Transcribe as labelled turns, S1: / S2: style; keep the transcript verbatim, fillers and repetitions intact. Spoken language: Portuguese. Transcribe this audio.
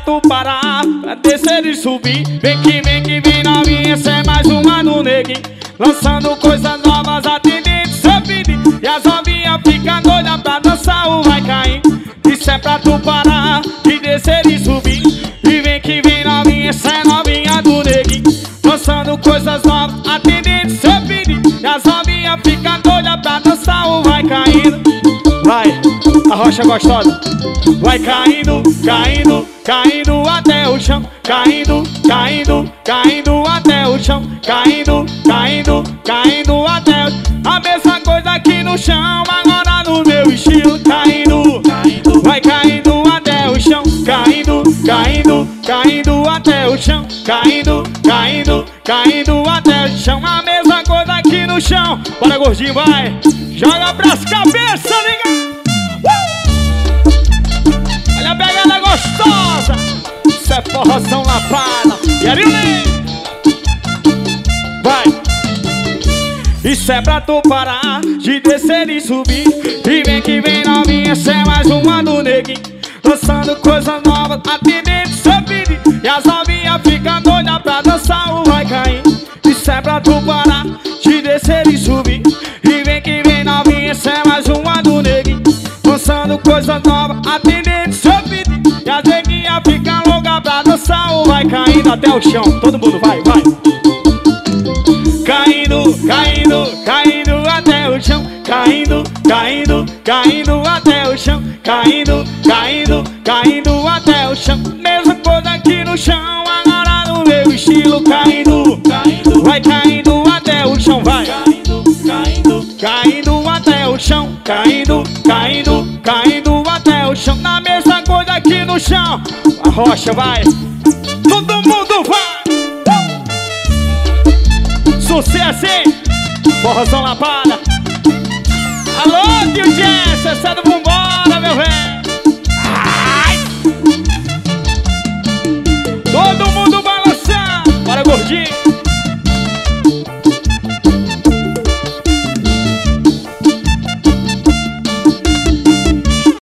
S1: tu parar, pra descer e subir. Vem que vem que vem novinha, essa é mais uma do neguinho. Lançando coisas novas, atendendo seu pedido. E as novinhas ficam doidas pra dançar o vai caindo. Isso é pra tu parar, de descer e subir. E vem que vem novinha, essa é novinha do neguinho. Lançando coisas novas, atendendo seu pedido. E as novinhas ficam doidas pra dançar o vai caindo. Vai, a rocha gostosa. Vai caindo, caindo, caindo até o chão. Caindo, caindo, caindo até o chão. Caindo, caindo, caindo até o chão. A mesma coisa aqui no chão, agora no meu estilo. Caindo, caindo, vai caindo até o chão. Caindo, caindo, caindo até o chão. Caindo, caindo, caindo até o chão. A mesma coisa aqui no chão. Bora, gordinho, vai. Joga pras cabeças, liga. Olha a pegada gostosa. Isso é forrozão lapada. E ali, vai. Isso é pra tu parar de descer e subir. E vem que vem novinha, essa é mais uma do neguinho. Lançando coisas novas, atendendo seu pedido. E as novinhas ficam doidas pra dançar o vai cair. Isso é pra tu parar de descer e subir. E vem que vem novinha, essa é mais uma do neguinho. Lançando coisas novas, atendendo seu pedido. E as neguinhas ficam loucas pra dançar o vai caindo até o chão. Todo mundo vai, vai. Caindo, caindo, caindo até o chão. Caindo, caindo, caindo até o chão. Caindo, caindo, caindo até o chão. Mesma coisa aqui no chão, agora no meu estilo. Caindo, caindo, vai caindo até o chão, vai. Caindo, caindo, caindo até o chão. Caindo, caindo, caindo até o chão. Na mesma coisa aqui no chão. A rocha vai. Todo mundo vai. Sucesso, hein? Forrozão lapada. Alô, tio Jess, essa é do vambora, meu velho. Ai! Todo mundo balançando. Bora, gordinho.